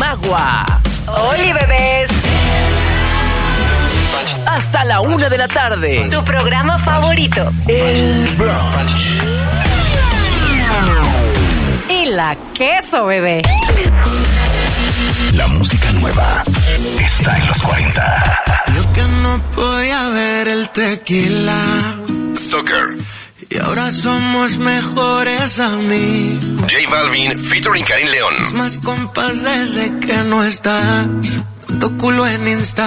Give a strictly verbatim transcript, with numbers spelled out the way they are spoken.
agua. ¡Oli, bebés! Hasta la una de la tarde. Tu programa favorito. El brunch. Y la queso, bebé. La música nueva está en los cuarenta. Yo que no podía ver el tequila. Stalker. Y ahora somos mejores amigos. J Balvin featuring Karim León. Más compas desde que no estás. Tanto culo en Insta.